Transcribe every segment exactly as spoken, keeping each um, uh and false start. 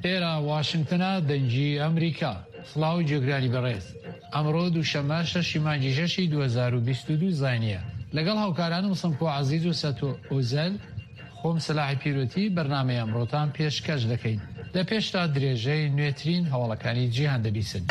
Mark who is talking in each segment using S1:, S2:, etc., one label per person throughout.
S1: ئێرە واشنگتنە دەنگی ئەمریکا. سڵاو جێگرانی بەڕێز. ئەمڕۆ دووشەمە شەشی مانگی شەشی دوو هەزار و بیست و دوو زانیە. لەگەڵ هاوکارانم سمکۆ عەزیز و سەتۆ ئۆزەل خۆم سلاحی پیرۆتی بەرنامەی ئەمڕۆتان پێشکەش دەکەین. لە پێشتا درێژەی نوێترین هەوڵەکانی جیهان دەبیسن.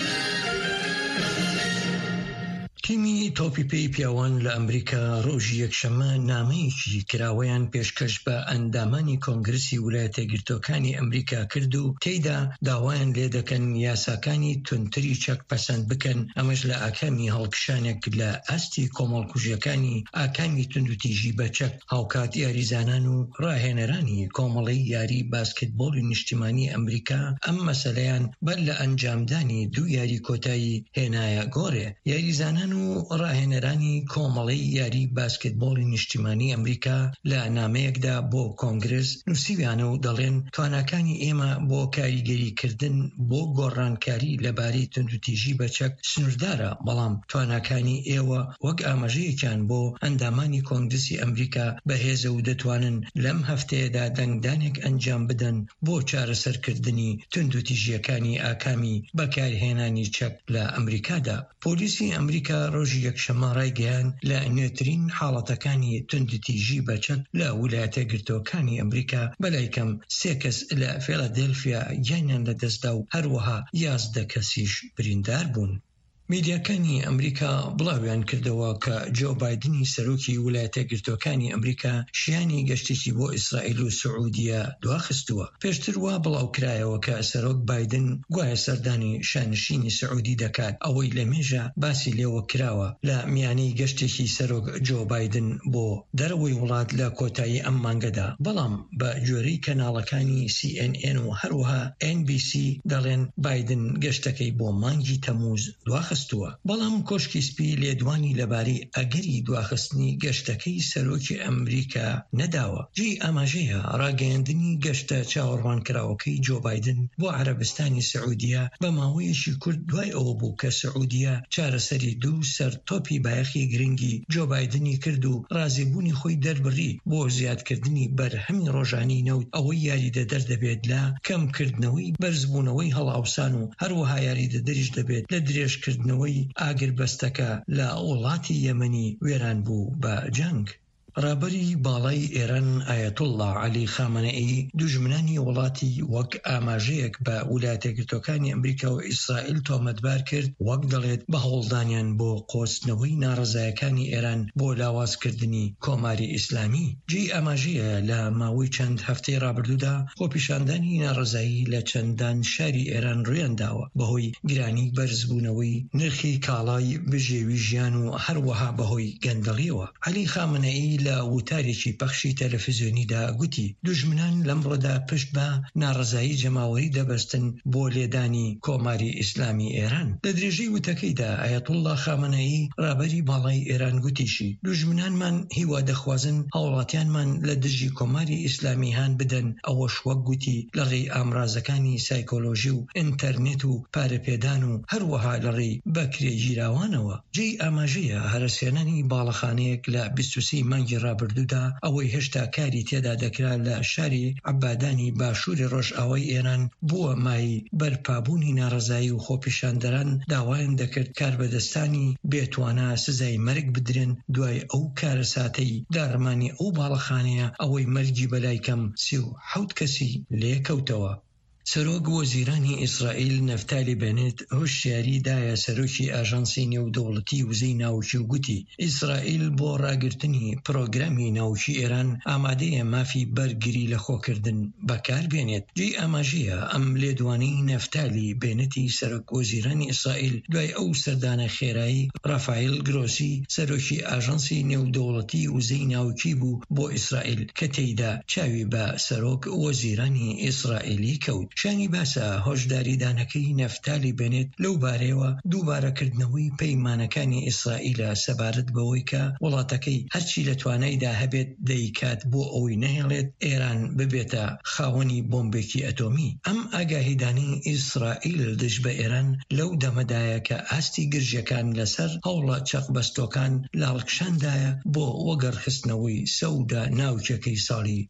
S2: تیمی تۆپی پێی پیاوان لە ئەمریکا ڕۆژی یەکشەمە نامەیەکی کراوەیان پێشکەش بە ئەندامانی کۆنگرسی ویلایەتە یەکگرتووەکانی ئەمریکا کرد و تێیدا داوایان لێ دەکەن یاساکانی تونتری چەک پەسەند بکەن، ئەمەش لە ئاکامی هەڵکشانێک لە ئاستی کۆمەڵکوژیەکانی ئاکامی توندوتیژی بە چەک هاوکات یاریزانان و ڕاهێنەرانی کۆمەڵی یاری باسکتبۆڵی نیشتیمانی ئەمریکا ئەم مەسەلەیان بەر لە ئەنجامدانی دوو یاری کۆتایی هێنایە گۆڕێ. یاریزانان و ڕاهێنەرانی کۆمەڵی یاری باسکتبۆڵی نیشتیمانی ئەمریکا لە نامەیەکدا بۆ کۆنگرس نووسیویانە و دەڵێن تواناکانی ئێمە بۆ کاریگەریکردن بۆ گۆڕانکاری لەبارەی توندوتیژی بە چەک سنووردارە، بەڵام تواناکانی ئێوە وەک ئاماژەیەکیان بۆ ئەندامانی کۆنگرسی ئەمریکا بەهێزە و دەتوانن لەم هەفتەیەدا دەنگدانێک ئەنجام بدەن بۆ چارەسەرکردنی توندوتیژیەکانی ئاکامی بەکارهێنانی چەک لە ئەمریکادا. پۆلیسی ئەمریکا ڕۆژی یەکشەمە ڕایگەیان لە نوێترین حاڵەتەکانی توندوتیژی بە چەک لە ویلایەتە یەکگرتووەکانی ئەمریکا بەلای کەم سێ کەس لە فیلادێلفیا گیانیان لەدەستدا و هەروەها یازدە کەسیش بریندار بوون. میدیاکانی ئەمریکا بڵاویان کردەوە کە جۆ بایدنی سەرۆکی ویلایەتە یەکگرتووەکانی ئەمریکا شیانی گەشتێکی بۆ ئیسرائیل و سعودیە دواخستووە. پێشتر وا بڵاو کرایەوە کە سەرۆک بایدن گوایە سەردانی شانشینی سعودی دەکات، ئەوەی لە مێژە باسی لێوە کراوە لە میانەی گەشتێکی سەرۆک جۆ بایدن بۆ دەرەوەی وڵات لە کۆتایی ئەم مانگەدا، بەڵام بە جۆرەی کەناڵەکانی سی ئێن ئێن و هەروەها ئێن بی سی دەڵێن بایدن گەشتەکەی بۆ مانگی تەمووز دواخست. بەڵام کۆشکی سپی لێدوانی لەبارەی ئەگەری دواخستنی گەشتەکەی سەرۆکی ئەمریکا نەداوە. جێی ئاماژەیە ڕاگەیاندنی گەشتە چاوەڕوانکراوەکەی جۆ بایدن بۆ عەرەبستانی سعودیە بە ماوەیەکی کورت دوای ئەوە بوو کە سعودیە چارەسەری دوو سەر تۆپی بایەخی گرنگی جۆ بایدنی کرد و ڕازیبوونی خۆی دەربڕی بۆ زیادکردنی بەرهەمی ڕۆژانەی نەوت، ئەوەی یاریدە دەردەبێت لە کەمکردنەوەی بەرزبوونەوەی هەڵاوسان و هەروەها یاریدە دەریش دەبێت لە درێژکردن نەوەی ئاگربەستەکە لە وڵاتی یەمەنی وێران بوو بە جەنگ. ڕابەری باڵای ئێران ئایەتوڵڵا عەلی خامنەئی دوژمنانی وڵاتی وەک ئاماژەیەک بە ویلایەتە یەکگرتووەکانی ئەمریکا و ئیسرائیل تۆمەتبار کرد، وەک دەڵێت بە هەوڵدانیان بۆ قۆستنەوەی ناڕەزایەکانی ئێران بۆ لاوازکردنی کۆماری ئیسلامی. جێی ئاماژەیە لە ماوەی چەند هەفتەی ڕابردوودا خۆپیشاندانی ناڕەزایی لە چەندان شاری ئێران ڕوویان داوە بەهۆی گرانی بەرزبوونەوەی نرخی کاڵای بژێوی ژیان و هەروەها بەهۆی گەندەڵیەوە. عەلی خامنەئی لە وتارێکی پەخشی تەلەڤیزیۆنیدا گوتی دوژمنان لەمڕۆدا پشت بە ناڕەزایی جەماوەری دەبەستن بۆ لێدانی کۆماری ئیسلامی ئێران. لە درێژەی وتەکەیدا ئایەتوڵڵا خامنەئی ڕابەری باڵای ئێران گوتیشی دوژمنانمان هیوا دەخوازن هاوڵاتیانمان لە دژی کۆماری ئیسلامی هان بدەن، ئەوەش وەک گوتی لە ڕێی ئامرازەکانی سایکۆلۆژی و ئینتەرنێت و پارەپێدان و هەروەها لە ڕێی بەکرێگیراوانەوە. جێی ئاماژەیە هەرەسێنانی باڵەخانەیەک لە بیست و سێ مانگی ڕابردوودا ئەوەی هێشتا کاری تێدا دەکرا لە شاری عەبادانی باشووری ڕۆژئاوای ئێران بووە مای بەرپابوونی ناڕەزایی و خۆپیشاندەران داوایان دەکرد کاربەدەستانی بێتوانە سزای مەرگ بدرێن دوای ئەو کارەساتەی داڕمانی ئەو باڵەخانەیە ئەوەی مەرگی بەلای کەم سی و حەوت کەسی لێکەوتەوە. سەرۆک وەزیرانی ئیسرائیل نەفتالی بێنێت هۆشیاری دایە سەرۆکی ئاژانسی نێودەوڵەتی وزەی ناوچی و گوتی ئیسرائیل بۆ ڕاگرتنی پرۆگرامی ناوچی ئێران ئامادەیە مافی بەرگری لە خۆکردن بەکاربێنێت. جێی ئاماژەیە ئەم لێدوانەی نەفتالی بێنێتی سەرۆک وەزیرانی ئیسرائیل دوای ئەو سەردانە خێرایی ڕافایل گرۆسی سەرۆکی ئاژانسی نێودەوڵەتی وزەی ناوچی بوو بۆ ئیسرائیل کە تێیدا چاوی بە سەرۆک وەزیرانی ئیسرائیلی کەوت. شانی باسە هۆشداریدانەکەی نەفتالی بێنێت لەو بارەیەوە دووبارەکردنەوەی پەیمانەکانی ئیسرائیلە سەبارەت بەوەی کە وڵاتەکەی هەرچی لە توانایدا هەبێت دەیکات بۆ ئەوەی نەهێڵێت ئێران ببێتە خاوەنی بۆمبێکی ئەتۆمی. ئەم ئاگاهیدانی ئیسرائیل دژ بە ئێران لەو دەمەدایە کە ئاستی گرژەکان لەسەر هەوڵە چەقبەستۆکان لاڵکشاندایە بۆ وەگەڕخستنەوەی سەودا ناوچەکەی ساڵی